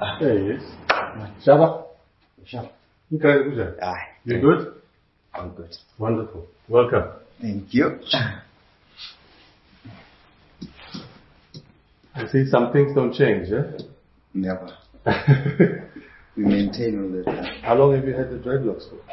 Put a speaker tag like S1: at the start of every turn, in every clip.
S1: There he is. Shaba.
S2: Sure.
S1: You guys good? You good?
S2: I'm good.
S1: Wonderful. Welcome.
S2: Thank you.
S1: I see some things don't change, eh?
S2: Never. We maintain all the time.
S1: How long have you had the dreadlocks for?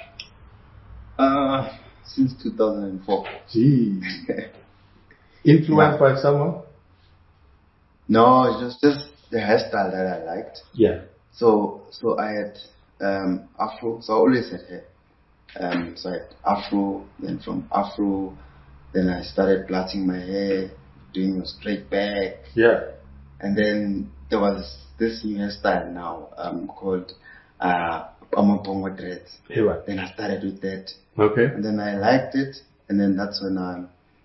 S2: Since 2004.
S1: Gee. Influenced by someone?
S2: No, it was just the hairstyle that I liked.
S1: Yeah.
S2: So I had Afro. So I always had hair. So I had Afro. Then from Afro, then I started plaiting my hair, doing a straight back.
S1: Yeah.
S2: And then there was this new hairstyle now called Amapongo dreads.
S1: Yeah.
S2: Then I started with that.
S1: Okay.
S2: And then I liked it, and then that's when I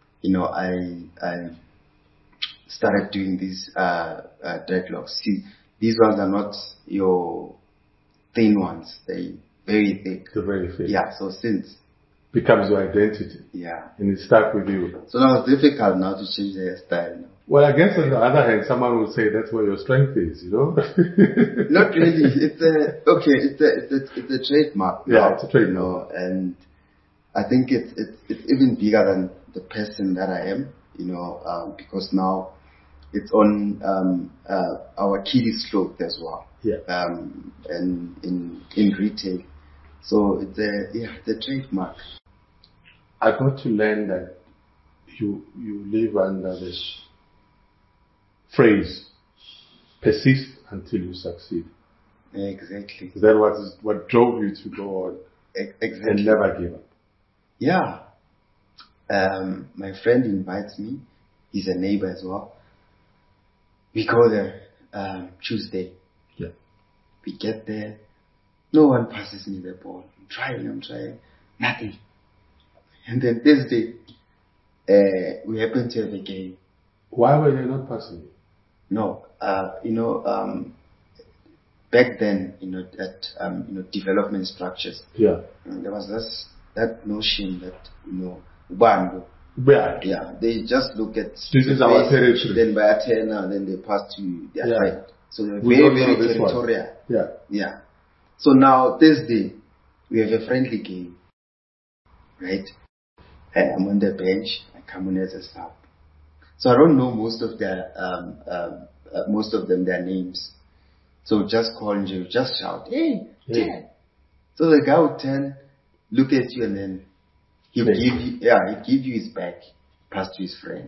S2: started doing these dreadlocks. See, these ones are not your thin ones; they very thick.
S1: They're very thick.
S2: Yeah. So since
S1: becomes your identity.
S2: Yeah.
S1: And it stuck with you.
S2: So now it's difficult now to change the hairstyle. Now.
S1: Well, I guess on the other hand, someone would say that's where your strength is, you know?
S2: Not really. It's a trademark.
S1: Yeah, it's a trademark.
S2: You know, and I think it's even bigger than the person that I am, you know, because now it's on our kiddies clothes as well.
S1: Yeah.
S2: And in retail. So it's a trademark.
S1: I got to learn that you live under this phrase, persist until you succeed.
S2: Exactly.
S1: Is that what drove you to go on
S2: exactly.
S1: and never give up?
S2: Yeah. My friend invites me. He's a neighbor as well. We go there Tuesday.
S1: Yeah.
S2: We get there. No one passes me the ball. I'm trying. Nothing. And then Thursday, we happen to have a game.
S1: Why were they not passing you?
S2: No, back then, at development structures.
S1: Yeah.
S2: There was that notion that Bango. Yeah, they just look at
S1: this is our territory.
S2: Then by a turner, then they pass to their side. So they're very territorial.
S1: Yeah.
S2: Yeah. So now Thursday, we have a friendly game, right? And I'm on the bench. I come in as a sub. So I don't know most of them their names. So just call you, just shout, hey, Dad. So the guy would turn, look at you, and then he'd give you his back, pass to his friend.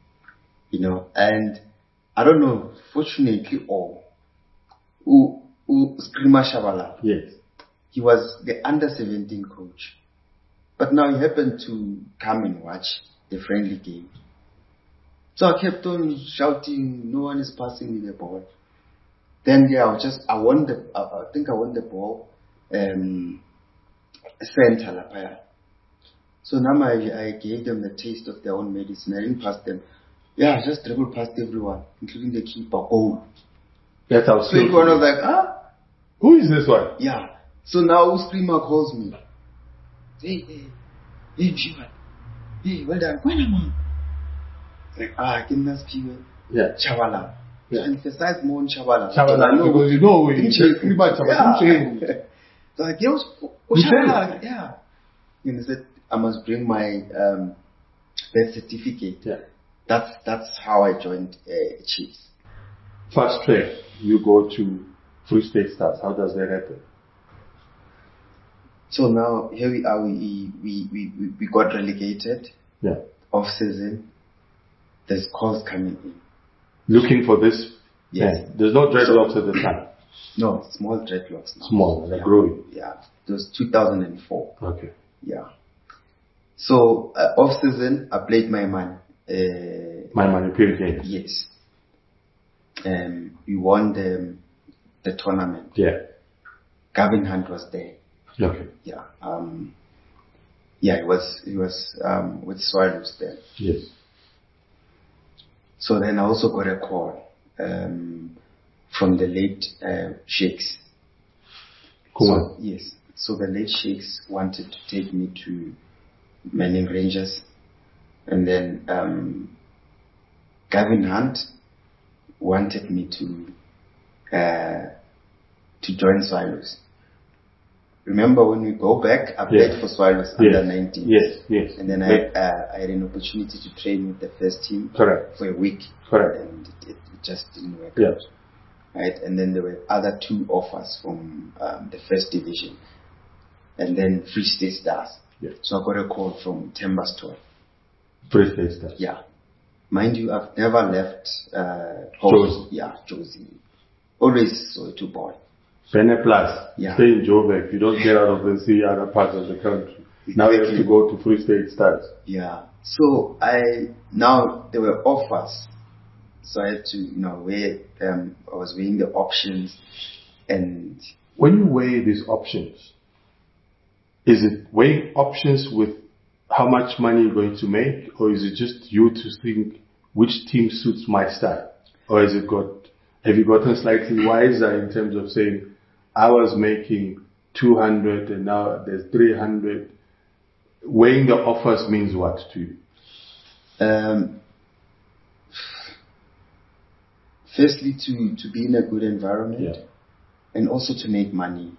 S2: And I don't know, fortunately who Screamer Shabalala.
S1: Yes.
S2: He was the under-17 coach. But now he happened to come and watch the friendly game. So I kept on shouting, no one is passing me the ball. Then I won the ball, center Lapaya. So now I gave them the taste of their own medicine. I didn't pass them. Yeah, I just dribbled past everyone, including the keeper. Oh.
S1: That's how
S2: So everyone was like,
S1: who is this one?
S2: Yeah. So now Screamer calls me. Hey, Shiva. Hey, well done. When am I? Like, I can not speak.
S1: Yeah.
S2: Chavala. Yeah. Emphasize more on Chavala.
S1: Chavala, because you know, we pretty much about
S2: So I gave Chavala. Yeah. And he said, I must bring my birth certificate.
S1: Yeah.
S2: That's how I joined Chiefs.
S1: First track, you go to Free State Stars. How does that happen?
S2: So now here we are. We got relegated.
S1: Yeah.
S2: Off season. There's calls coming in.
S1: Looking for this?
S2: Yes.
S1: Yeah. There's no dreadlocks at the time?
S2: No, small dreadlocks now.
S1: Small, they're growing.
S2: Yeah. It was 2004.
S1: Okay.
S2: Yeah. So off season, I played my man.
S1: My man, you played game?
S2: Yes. We won the tournament.
S1: Yeah.
S2: Gavin Hunt was there.
S1: Okay.
S2: Yeah. He was with Swallows there.
S1: Yes.
S2: So then I also got a call from the late Sheikhs.
S1: Cool.
S2: So, yes. So the late Sheikhs wanted to take me to Manning Rangers, and then Gavin Hunt wanted me to to join Swallows. Remember when we go back, I played for Swallows under 19.
S1: Yes.
S2: And then I had an opportunity to train with the first team
S1: Correct.
S2: for a week.
S1: Correct.
S2: And it just didn't work out. Right? And then there were other 2 offers from the first division. And then Free State Stars.
S1: Yes.
S2: So I got a call from Tembastoy.
S1: Free State Stars.
S2: Yeah. Mind you, I've never left
S1: Jozi.
S2: Yeah, Jozi. Always Soweto boy.
S1: Bene Plus.
S2: Yeah.
S1: Stay in Joburg. You don't get out of and see other parts of the country. Exactly. Now you have to go to Free State Stars.
S2: Yeah. So now there were offers. So I had to, weigh, I was weighing the options. And
S1: when you weigh these options, is it weighing options with how much money you're going to make, or is it just you to think which team suits my style? Or have you gotten slightly wiser in terms of saying, I was making 200 and now there's 300? Weighing the offers means what to you?
S2: Firstly, to be in a good environment, and also to make money.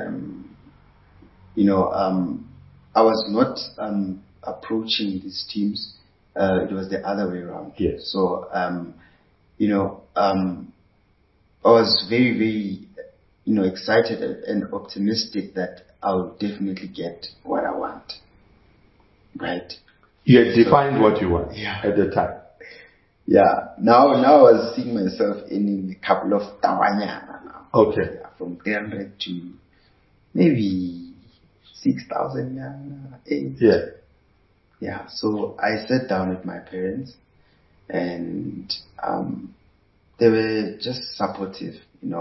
S2: I was not approaching these teams. It was the other way around.
S1: Yes.
S2: So, I was very, very, excited and optimistic that I'll definitely get what I want. Right?
S1: You had defined what you want at the time.
S2: Yeah. Now I was seeing myself in a couple of tawanyana now.
S1: Okay.
S2: Yeah, from 300 to maybe 6,000 8.
S1: Yeah.
S2: Yeah. So I sat down with my parents, and they were just supportive,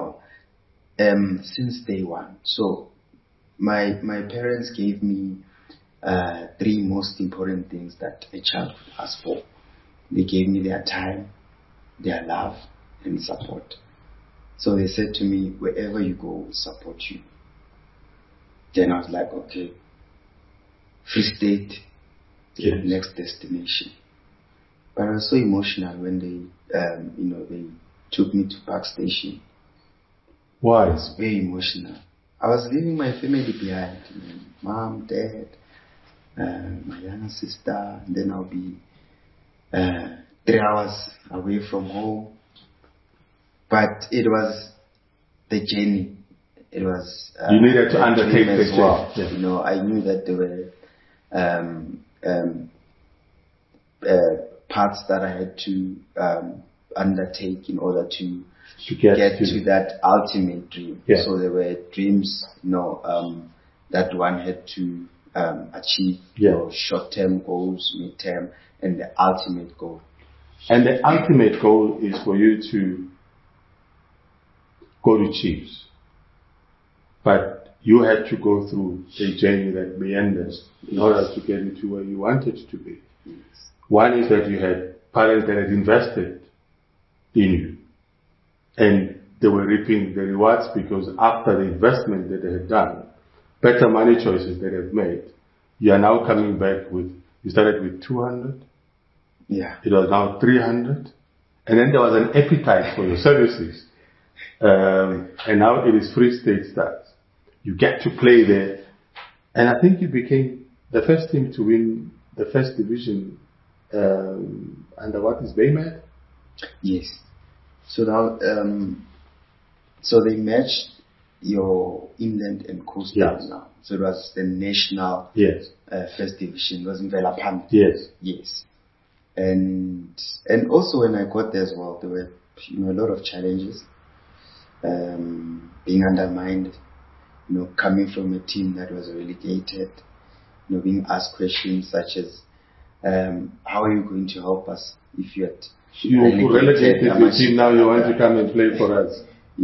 S2: since day one. So my parents gave me 3 most important things that a child could ask for. They gave me their time, their love, and support. So they said to me, wherever you go, we'll support you. Then I was like, okay, Free State, next destination. But I was so emotional when they took me to Park Station.
S1: Why?
S2: I was very emotional. I was leaving my family behind. Mom, dad, my younger sister, and then I'll be 3 hours away from home. But it was the journey. It was
S1: you needed to undertake
S2: as well.
S1: Yeah.
S2: I knew that there were parts that I had to undertake in order to get to that ultimate dream.
S1: Yeah.
S2: So there were dreams, that one had to achieve. Short-term goals, mid-term, and the ultimate goal.
S1: And the ultimate goal is for you to go to Chiefs. But you had to go through a journey that meanders in order to get you to where you wanted to be.
S2: Yes.
S1: One is that you had parents that had invested in you, and they were reaping the rewards because after the investment that they had done, better money choices that they've made, you are now coming back with, you started with 200.
S2: Yeah.
S1: It was now 300. And then there was an appetite for your services. And now it is Free State Stars. You get to play there. And I think you became the first team to win the first division under what is Baymed?
S2: Yes. So now, so they matched your inland and coastal now. So it was the national first division. It was in Velapam. Yes. And also when I got there as well, there were a lot of challenges. Being undermined, coming from a team that was relegated, being asked questions such as, how are you going to help us if you
S1: relegated your team, now you want to come and play for us?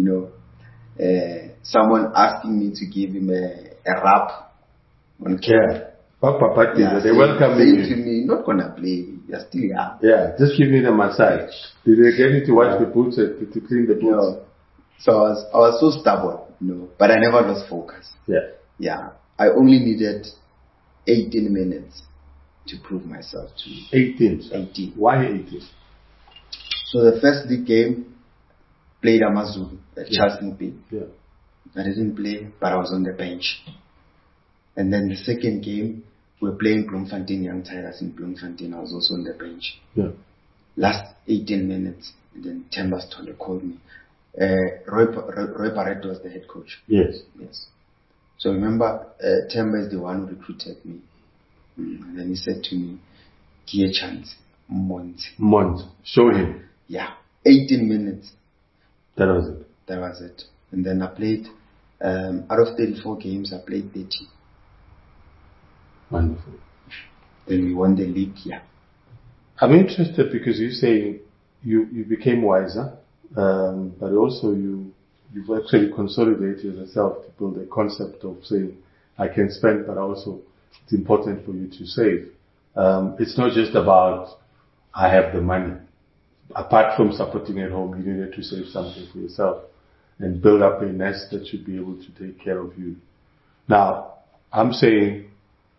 S2: Someone asking me to give him a rap on camera.
S1: They welcome you.
S2: To me, not gonna play. You're still young.
S1: Yeah, just give me the massage. Did they get you to wash the boots, to clean the boots?
S2: So I was so stubborn, but I never lost focus. Yeah. I only needed 18 minutes to prove myself to you.
S1: 18. Why 18?
S2: So the first league game played Amazulu at Charles Mupin.
S1: Yeah.
S2: I didn't play, but I was on the bench. And then the second game, we were playing Bloemfontein Young Tigers in Bloemfontein. I was also on the bench.
S1: Yeah.
S2: Last 18 minutes, and then Themba Sithole called me. Roy Barreto was the head coach.
S1: Yes.
S2: Yes. So remember, Themba is the one who recruited me. And then he said to me, "Give a chance,
S1: Month. Show him.
S2: Yeah. 18 minutes.
S1: That was it.
S2: That was it. And then I played, out of 34 games, I played 30.
S1: Wonderful.
S2: Then we won the league, yeah.
S1: I'm interested because you say you became wiser, but also you've actually consolidated yourself to build a concept of saying, I can spend, but also it's important for you to save. It's not just about, I have the money. Apart from supporting at home, you needed to save something for yourself and build up a nest that should be able to take care of you. Now, I'm saying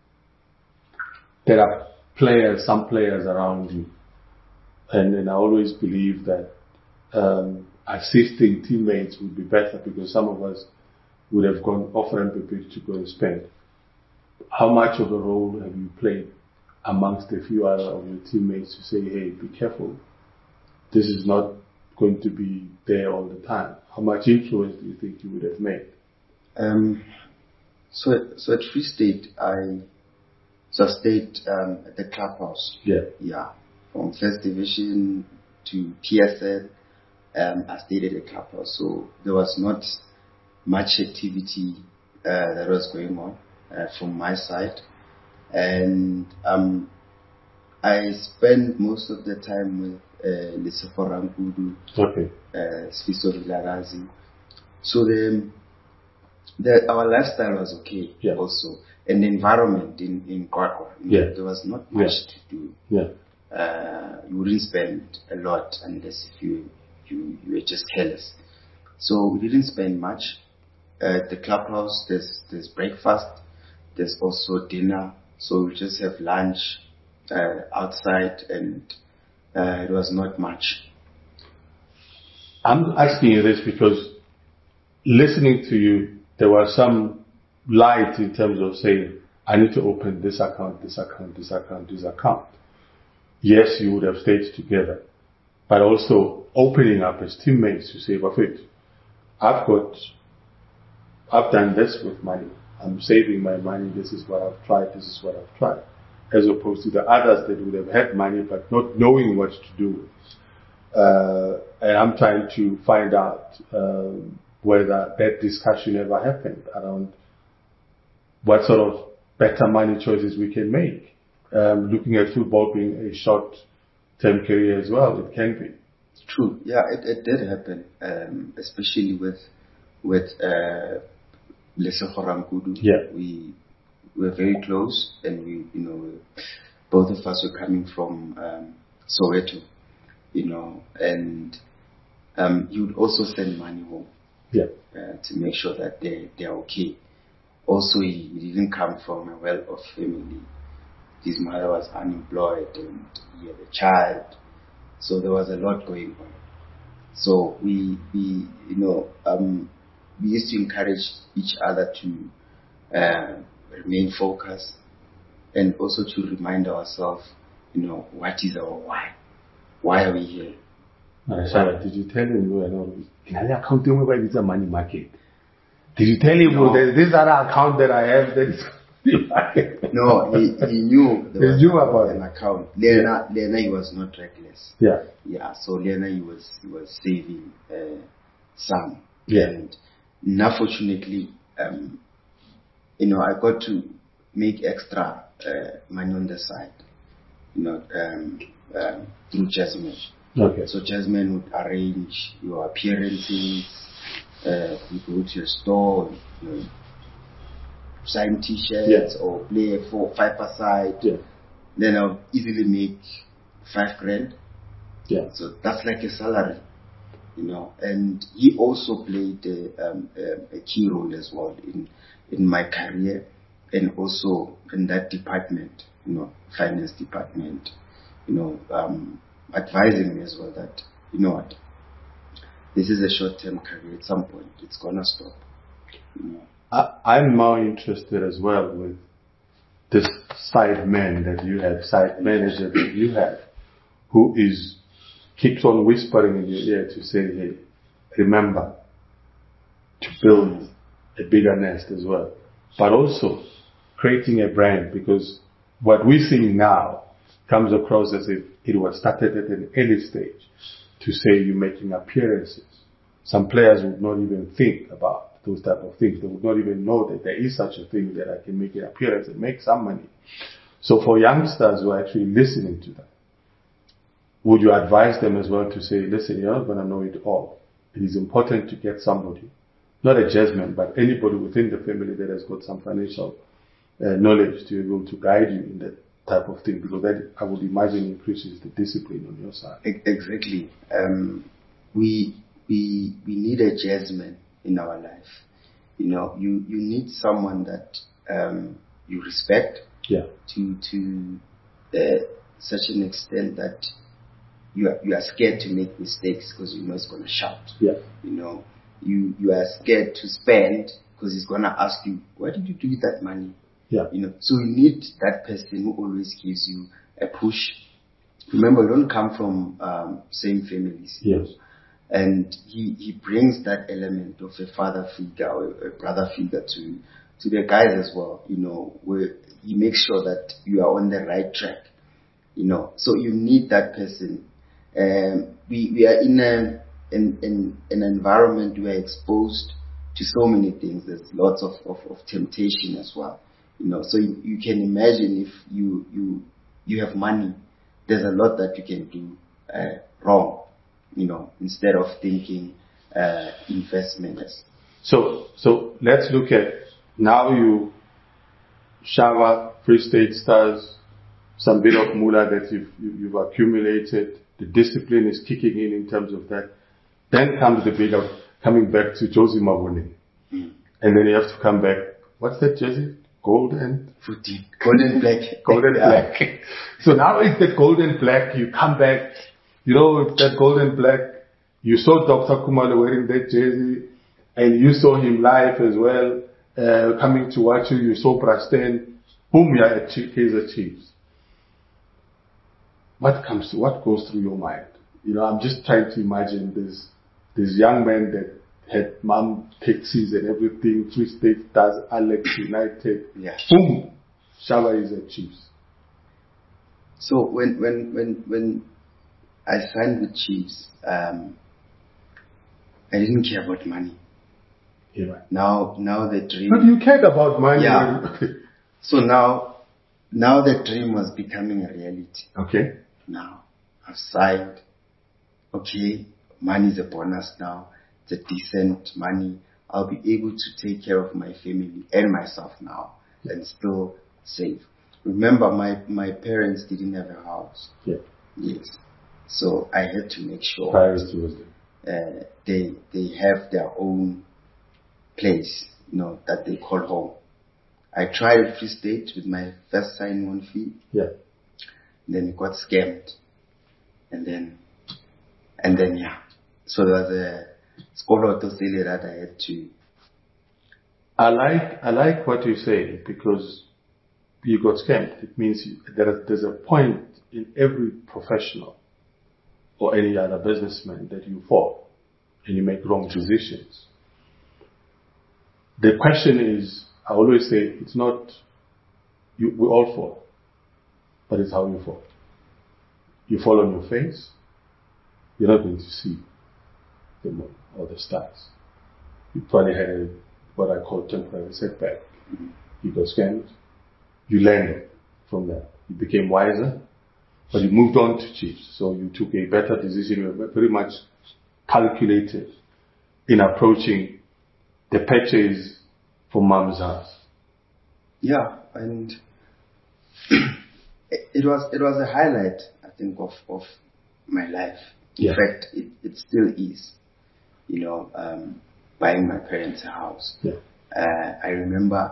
S1: there are some players around you, and I always believe that assisting teammates would be better because some of us would have gone off Mpepe to go and spend. How much of a role have you played amongst a few other of your teammates to say, hey, be careful, this is not going to be there all the time? How much influence do you think you would have made?
S2: So at Free State, I stayed at the clubhouse.
S1: Yeah.
S2: Yeah. From first division to PSL, I stayed at the clubhouse. So there was not much activity that was going on from my side. And I spent most of the time with Lesego Rankudu,
S1: Okay.
S2: Sifiso Vilakazi. So our lifestyle was okay.
S1: Yeah.
S2: Also. And the environment in Kwakwa,
S1: Yeah.
S2: there was not much to do.
S1: Yeah.
S2: You wouldn't spend a lot unless if you were just careless. So we didn't spend much. At the clubhouse, there's breakfast, there's also dinner. So we just have lunch outside, and it was not much.
S1: I'm asking you this because listening to you, there was some light in terms of saying, I need to open this account, this account, this account, this account. Yes, you would have stayed together, but also opening up as teammates to say, Bafet, I've done this with money. I'm saving my money. This is what I've tried. This is what I've tried. As opposed to the others that would have had money, but not knowing what to do. And I'm trying to find out whether that discussion ever happened around what sort of better money choices we can make. Looking at football being a short-term career as well, it can be.
S2: True. Yeah, it did happen, especially with Lesego Rankudu.
S1: Yeah.
S2: We were very close, and both of us were coming from Soweto, and you'd also send money home.
S1: Yeah.
S2: To make sure that they're okay. Also, he didn't come from a well-off family. His mother was unemployed, and he had a child, so there was a lot going on. So we used to encourage each other to remain focused, and also to remind ourselves, what is our why? Why are we here?
S1: Sarah, did you tell him you were not accounting where it's a money market? Did you tell him there's this other account that I have that is money market?
S2: No, he knew there was
S1: about
S2: an account. Lena, he was not reckless.
S1: Yeah.
S2: Yeah, so Lena, he was saving some.
S1: Yeah.
S2: And unfortunately, I got to make extra money on the side, through Jasmine.
S1: Okay.
S2: So Jasmine would arrange your appearances, you go to your store, sign T-shirts or play a 4-5-a-side.
S1: Yeah.
S2: Then I'll easily make $5,000.
S1: Yeah.
S2: So that's like a salary, And he also played a key role as well in my career, and also in that department, finance department, advising me as well that, what, this is a short-term career. At some point, it's gonna stop.
S1: I'm more interested as well with this side man that you have, side manager that you have, who keeps on whispering in your ear to say, hey, remember to build a bigger nest as well. But also creating a brand, because what we're seeing now comes across as if it was started at an early stage to say you're making appearances. Some players would not even think about those type of things. They would not even know that there is such a thing that I can make an appearance and make some money. So for youngsters who are actually listening to that, would you advise them as well to say, listen, you're not going to know it all. It is important to get somebody, not a jazzman, but anybody within the family that has got some financial knowledge to be able to guide you in that type of thing, because that, I would imagine, increases the discipline on your side.
S2: Exactly. We need a jazzman in our life. You know, you need someone that you respect.
S1: Yeah.
S2: To such an extent that you are scared to make mistakes because you know it's going to shout.
S1: Yeah.
S2: You know, you are scared to spend because he's going to ask you, what did you do with that money?
S1: Yeah.
S2: You know, so you need that person who always gives you a push. Remember, we don't come from same families.
S1: Yes.
S2: And he brings that element of a father figure or a brother figure to the guys as well. You know, where he makes sure that you are on the right track. You know, so you need that person. We are in an environment where we're exposed to so many things. There's lots of temptation as well. You know, so you can imagine if you have money, there's a lot that you can do wrong. You know, instead of thinking investment.
S1: So let's look at now. You Shava, Free State Stars, some bit of moolah that you've accumulated. The discipline is kicking in terms of that. Then comes the big of coming back to Josie Mabuni. And then you have to come back. What's that jersey? Golden
S2: black.
S1: Golden black. So now it's the golden black. You come back, you know, with that golden black. You saw Dr. Kumalo wearing that jersey, and you saw him live as well, coming to watch you. You saw Prasten. Boom, you're at Kaizer Chiefs. What goes through your mind? You know, I'm just trying to imagine this young man that had mom taxis and everything, Free State Stars, Alex United.
S2: Yeah.
S1: Boom, Shava is at Chiefs.
S2: So when I signed with Chiefs, I didn't care about money.
S1: Yeah, right.
S2: Now the dream.
S1: But you cared about money.
S2: Yeah. So now the dream was becoming a reality.
S1: Okay.
S2: Now I've signed. Okay, money is a bonus now. It's a decent money. I'll be able to take care of my family and myself now and still save. Remember, my parents didn't have a house.
S1: Yeah.
S2: Yes. So I had to make sure they have their own place, you know, that they call home. I tried Free State with my first sign-on fee.
S1: Yeah.
S2: Then got scammed. And then yeah. So there was a Skoloto Sele that I had to.
S1: I like what you say, because you got scammed. It means there's a point in every professional or any other businessman that you fall and you make wrong decisions. The question is, I always say, it's not, we all fall, but it's how you fall. You fall on your face, you're not going to see the moon or the stars. You probably had what I call temporary setback. You got scammed, you learned from that. You became wiser, but you moved on to Chiefs. So you took a better decision. You were very much calculated in approaching the purchase for Mom's house.
S2: Yeah, and it was a highlight, I think, of my life. In fact, it still is. You know, buying my parents a house.
S1: Yeah.
S2: I remember.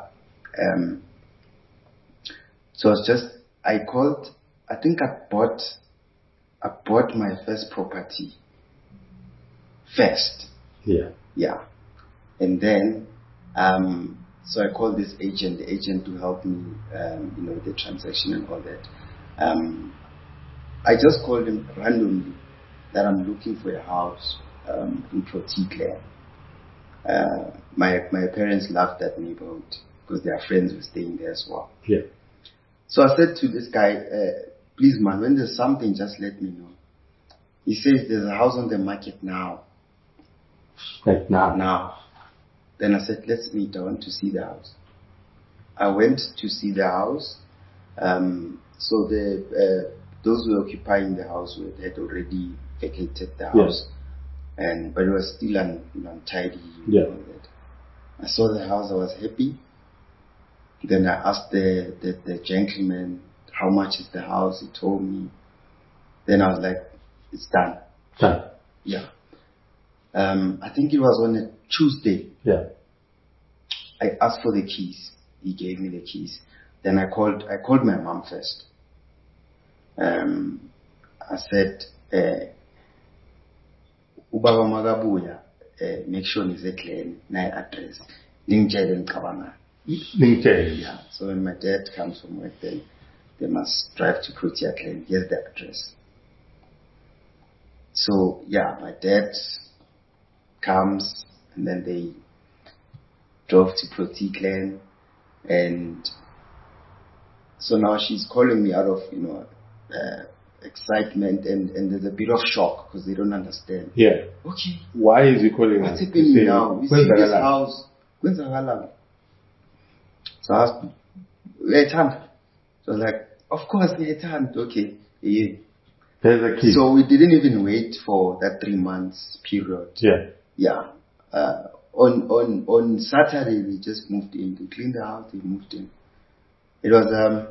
S2: So it's just I think I bought my first property first.
S1: Yeah.
S2: Yeah, and then So I called this agent, the agent to help me, the transaction and all that. I just called him randomly that I'm looking for a house in Protea. My parents loved that neighborhood because their friends were staying there as well.
S1: Yeah.
S2: So I said to this guy, please man, when there's something, just let me know. He says there's a house on the market now.
S1: Like now?
S2: Now. Then I said, let's meet. I want to see the house. I went to see the house. So those who were occupying the house had already vacated the house. Yeah. But it was still untidy.
S1: Yeah.
S2: That. I saw the house. I was happy. Then I asked the gentleman, how much is the house? He told me. Then I was like, it's done.
S1: Done.
S2: Yeah. I think it was on a Tuesday.
S1: Yeah.
S2: I asked for the keys. He gave me the keys. Then I called my mom first. I said, Ubaba Magabuya, make sure he's a clean address. Yeah. So when my dad comes from work, they must drive to Protea Clan. Here's the address. So yeah, my dad comes and then they drove to Protea Clan, and so now she's calling me out of excitement and there's a bit of shock because they don't understand.
S1: Yeah.
S2: Okay.
S1: Why is he calling?
S2: What's happening now? We see this house. So I asked, wait, so I was like, of course, wait, okay. Yeah.
S1: There's a key.
S2: So we didn't even wait for that 3 months period.
S1: Yeah.
S2: Yeah. On Saturday, we just moved in. They cleaned the house, they moved in. It was,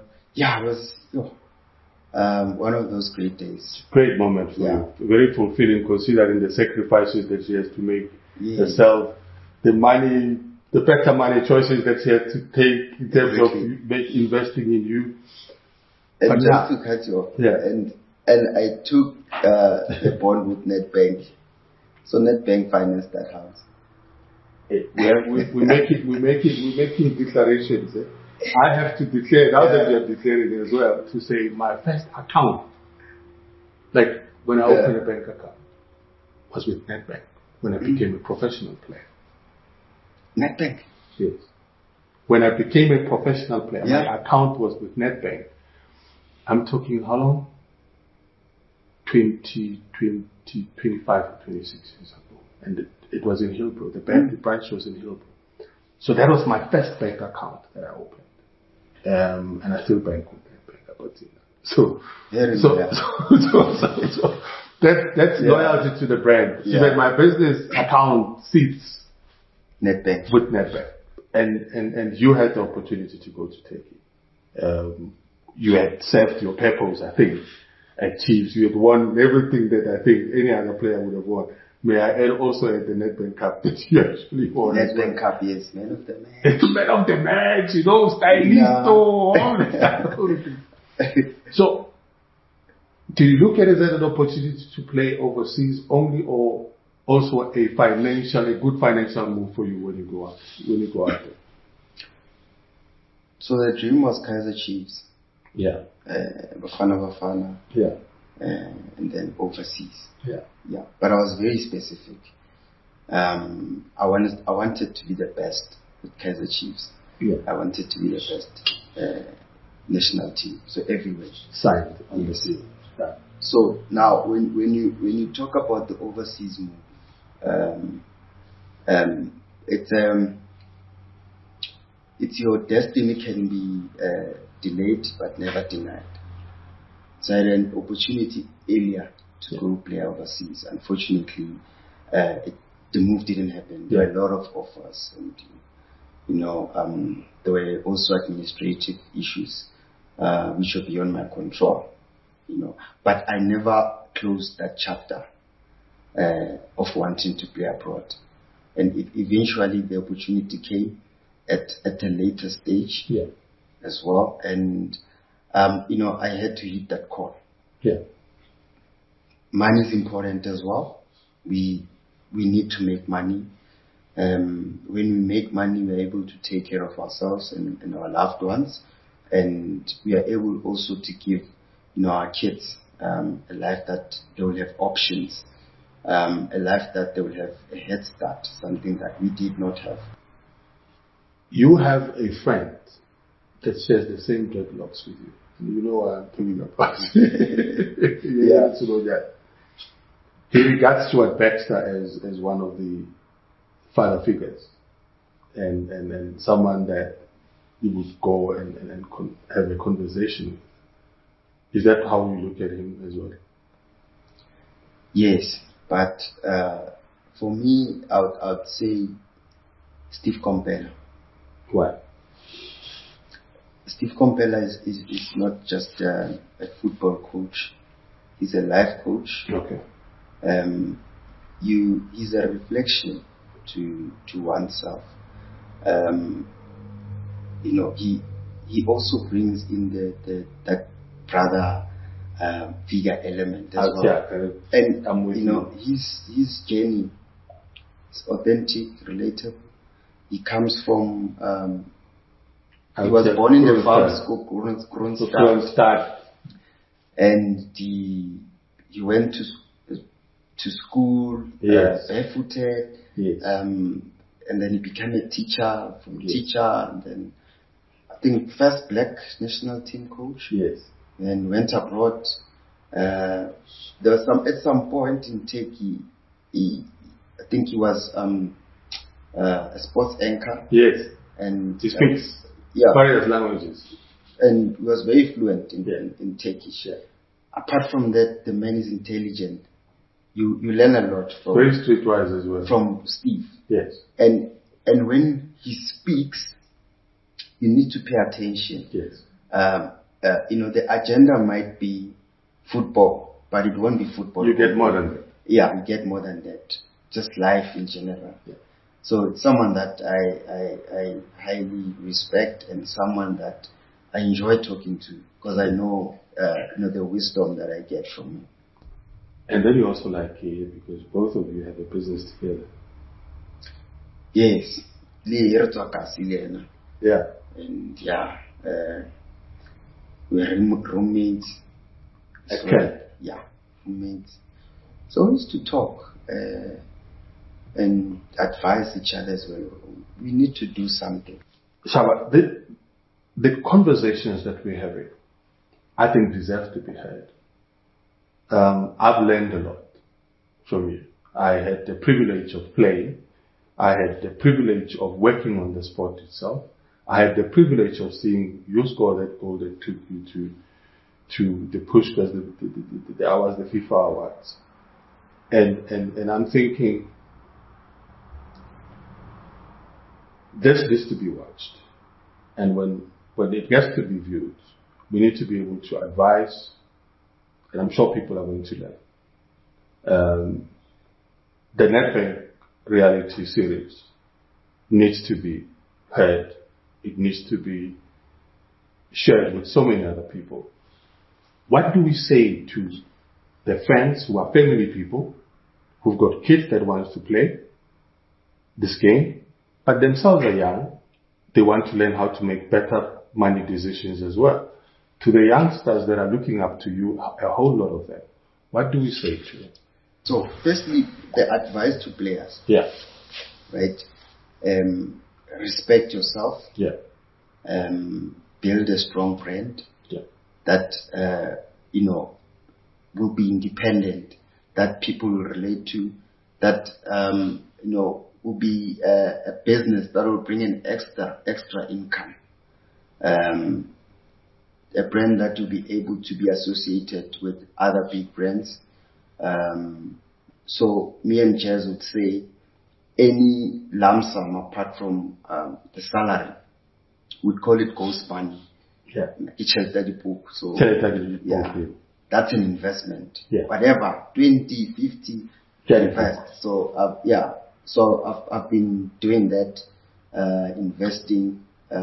S2: one of those great days.
S1: Great moment for you. Very fulfilling considering the sacrifices that she has to make herself, the money, the better money choices that she had to take in terms of investing in you.
S2: And but just to cut you off, and I took the bond with Nedbank. So Nedbank financed that house.
S1: We're making declarations. I have to declare, now that we are declaring as well, to say my first account, like when I opened a bank account, was with Nedbank when I became a professional player.
S2: Nedbank?
S1: Yes. When I became a professional player, my account was with Nedbank. I'm talking how long? 25 or 26 years ago. And it was in Hillbrow. The branch was in Hillbrow. So that was my first bank account that I opened. And I still bank with Nedbank about it. So that's loyalty to the brand. Yeah. So that my business account sits
S2: Nedbank.
S1: With Nedbank. And you had the opportunity to go to take it. You had served your purpose, I think, at Chiefs. You had won everything that I think any other player would have won. May I add also at the Nedbank Cup that you actually won.
S2: Nedbank Cup, yes, man of the match.
S1: Man of the match, stylisto, all that. So, do you look at it as an opportunity to play overseas only, or also a good financial move for you when you go out there?
S2: So the dream was Kaizer Chiefs.
S1: Yeah.
S2: Bafana.
S1: Yeah.
S2: And then overseas.
S1: Yeah.
S2: Yeah. But I was very specific. I wanted to be the best with Kaizer Chiefs.
S1: Yeah.
S2: I wanted to be the best national team. So everywhere.
S1: Signed on the seal. Yeah.
S2: So now when you talk about the overseas move, it's your destiny can be delayed but never denied. So I had an opportunity earlier to go play overseas. Unfortunately, the move didn't happen. There were a lot of offers, and there were also administrative issues which were beyond my control. But I never closed that chapter of wanting to play abroad, and eventually the opportunity came at a later stage as well, and I had to hit that call.
S1: Yeah,
S2: money is important as well. We need to make money. When we make money, we're able to take care of ourselves and our loved ones, and we are able also to give, our kids a life that they will have options, a life that they will have a head start, something that we did not have.
S1: You have a friend that shares the same dreadlocks with you. You know what I'm talking about. Yeah, to know that. He regards Stuart Baxter as one of the father figures, and someone that you would go and have a conversation with. Is that how you look at him as well?
S2: Yes, but for me, I would say Steve Komphela.
S1: Why?
S2: Steve Komphela is not just a football coach; he's a life coach.
S1: Okay.
S2: He's a reflection to oneself. He also brings in that brother figure element as well. And I'm with you. His journey is authentic, relatable. He comes from he was born in the farm school, Kroonstad, and he went to school barefooted.
S1: Yes.
S2: And then he became a teacher, and then I think first black national team coach.
S1: Yes.
S2: And went abroad. There was at some point in Turkey, I think he was a sports anchor.
S1: Yes.
S2: And
S1: he speaks various languages.
S2: And he was very fluent in Turkish.
S1: Yeah.
S2: Apart from that, the man is intelligent. You learn a lot from
S1: very streetwise as well.
S2: From Steve.
S1: Yes.
S2: And when he speaks, you need to pay attention.
S1: Yes.
S2: The agenda might be football, but it won't be football.
S1: You get more than that.
S2: Yeah, you get more than that. Just life in general. Yeah. So it's someone that I highly respect and someone that I enjoy talking to because I know the wisdom that I get from him.
S1: And then you also like Kaya because both of you have a business together.
S2: Yes. Yeah. And we're roommates.
S1: Okay.
S2: Yeah, roommates. So we used to talk and advise each other as well. We need to do something.
S1: Shaba, the conversations that we're having, I think deserve to be heard. I've learned a lot from you. I had the privilege of playing. I had the privilege of working on the sport itself. I had the privilege of seeing you score that goal that took you to the Pushkas, the awards, the FIFA awards. And I'm thinking, this needs to be watched. And when it gets to be viewed, we need to be able to advise, and I'm sure people are going to learn. The Nedbank reality series needs to be heard. It needs to be shared with so many other people. What do we say to the fans who are family people, who've got kids that want to play this game, but themselves are young, they want to learn how to make better money decisions as well. To the youngsters that are looking up to you, a whole lot of them, what do we say to them?
S2: So, firstly, the advice to players.
S1: Yeah.
S2: Right? Respect yourself.
S1: Yeah.
S2: Build a strong brand.
S1: Yeah.
S2: That, will be independent, that people will relate to, that, will be a business that will bring in extra income. A brand that will be able to be associated with other big brands. So me and Jazz would say any lump sum apart from the salary, we'd call it ghost money.
S1: Yeah.
S2: So
S1: yeah.
S2: That's an investment.
S1: Yeah.
S2: Whatever, 20, 50, invest. So So I've been doing that, investing,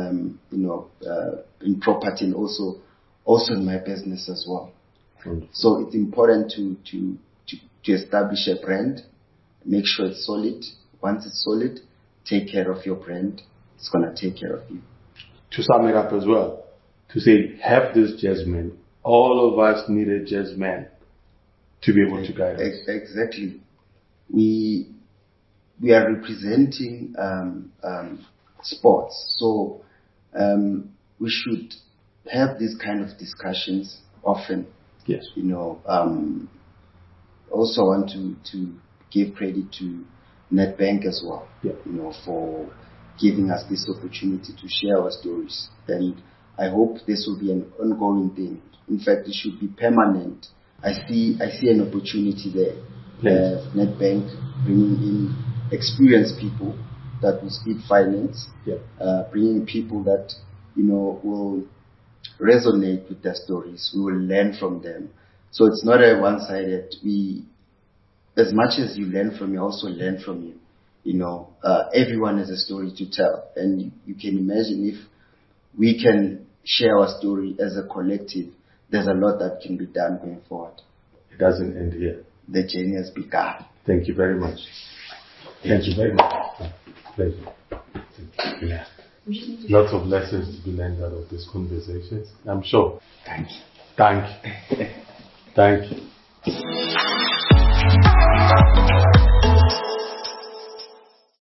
S2: in property and also in my business as well.
S1: Mm.
S2: So it's important to establish a brand, make sure it's solid. Once it's solid, take care of your brand, it's going to take care of you.
S1: To sum it up as well, to say, have this jazzman. All of us need a jazzman to be able to guide us.
S2: Exactly. We are representing sports, so we should have these kind of discussions often.
S1: Yes.
S2: You know, also want to give credit to Nedbank as well.
S1: Yeah.
S2: You know, for giving us this opportunity to share our stories, and I hope this will be an ongoing thing. In fact, it should be permanent. I see an opportunity there.
S1: Yes.
S2: Nedbank bringing in experienced people that will speak finance, bringing people that, you know, will resonate with their stories. We will learn from them. So it's not a one-sided. As much as you learn from you, also learn from you. You know, everyone has a story to tell, and you can imagine if we can share our story as a collective, there's a lot that can be done going forward.
S1: It doesn't end here.
S2: The journey has begun.
S1: Thank you very much. Thank you very much. Pleasure. Yeah. Lots of lessons to be learned out of these conversations, I'm sure.
S2: Thank you.
S1: Thank you. Thank you.